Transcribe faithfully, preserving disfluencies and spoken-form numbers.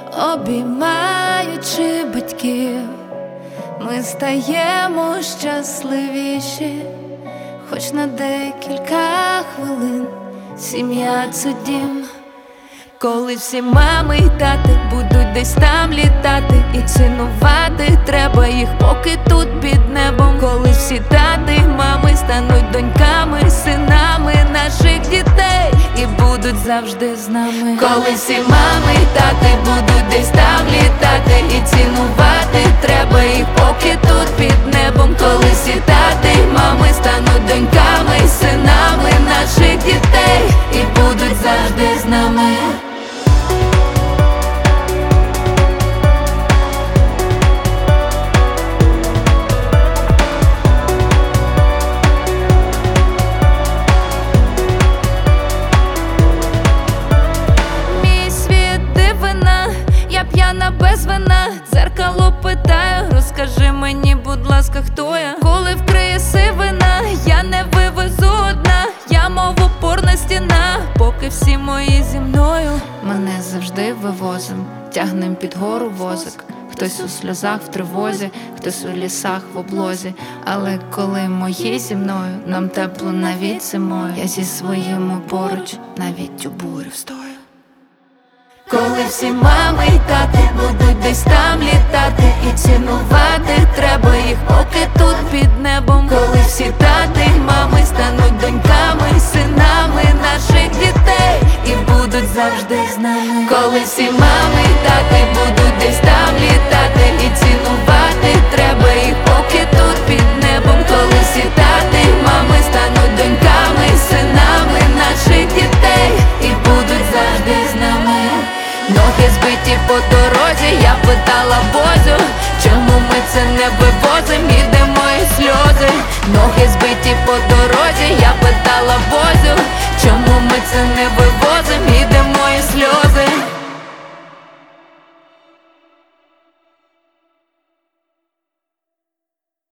Обіймаючи батьків, ми стаємо щасливіші, хоч на декілька хвилин. Сім'я – це дім. Коли всі мами й тати будуть десь там літати, і цінувати треба їх, поки тут під небом. Коли всі тати й мами стануть доньками, синами наших дітей і будуть завжди з нами. Коли всі мами й тати будуть десь там літати, і цінувати треба їх, поки тут під небом. Коли всі тати й мами стануть доньками, синами наших дітей і будуть завжди з нами. П'яна без вина, дзеркало питаю, розкажи мені, будь ласка, хто я? Коли вкриє сивина, я не вивезу одна, я мов опорна стіна, поки всі мої зі мною. Мене завжди вивозим, тягнем під гору возик. Хтось у сльозах в тривозі, хтось у лісах в облозі. Але коли мої зі мною, нам тепло навіть зимою. Я зі своїми поруч, навіть у бурі встою. Коли всі мами й тати будуть десь там літати, і цінувати треба їх, поки тут під небом. Коли всі тати й мами стануть доньками, синами наших дітей і будуть завжди з нами. Коли всі мами й тати будуть десь там літати, і цінувати треба їх, поки тут під небом. Коли всі тати й мами стануть доньками, синами наших дітей і будуть завжди з нами. Ноги збиті по дорозі, я питала Бозю, чому ми це не вивозим, ідемо і сльози. Ноги